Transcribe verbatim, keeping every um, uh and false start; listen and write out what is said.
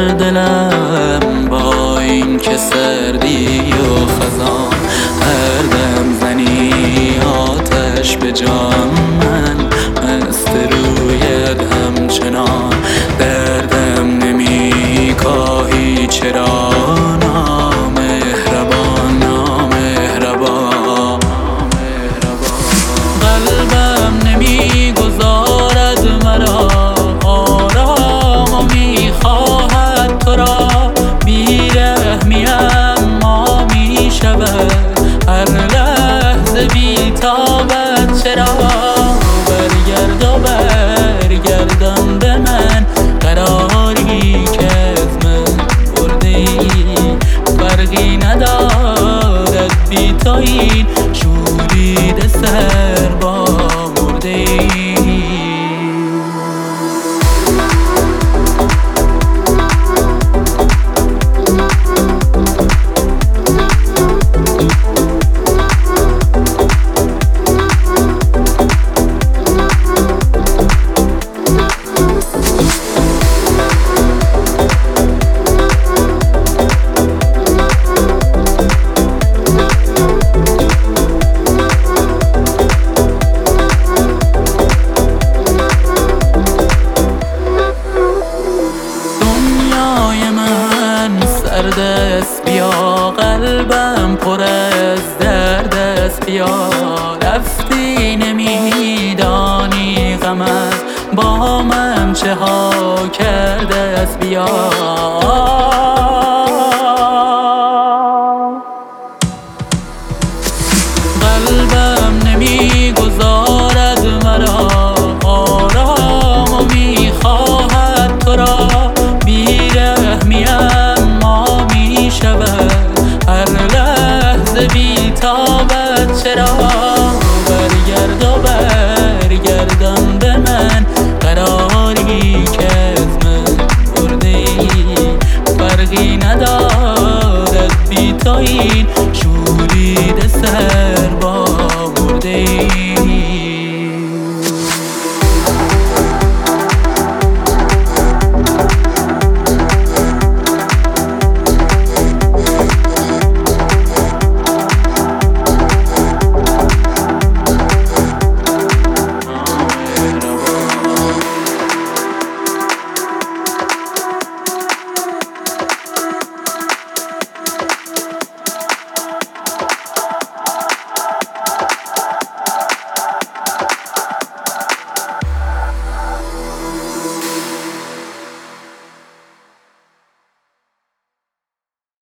دلم با این که سردی و خزان، هر دم زنی آتش به جان، من مست رویت همچنان. دردم نمی کاهی چرا نامهربان نامهربان. قلبم نمی گذارد مرا آرام و می خواهد تو را، بی‌رحمی اما می شود هر لحظه بی تابت. چرا برگرد و برگردان به من قراری که از من برده ای، فرقی ندارد بی تو این شورید سر با مرده ای. سرد است بیا، قلبم پر از درد است بیا، رفتی نمیدانی غمت با من چه ها کرده است بیا.